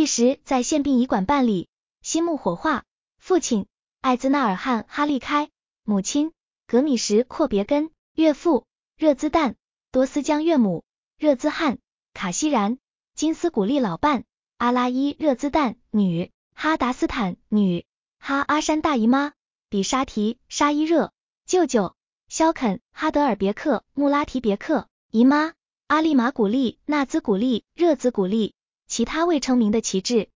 一时在宪兵仪馆办理，心木火化。父亲艾兹纳尔汗哈利开，母亲格米什阔别根，岳父热兹旦多斯江，岳母热兹汗卡西然金斯古利老伴阿拉伊热兹旦女哈达斯坦女哈阿山大姨妈比沙提沙伊热舅舅肖肯哈德尔别克穆拉提别克姨妈阿利马古利纳兹古利热兹古利。其他未称名的旗帜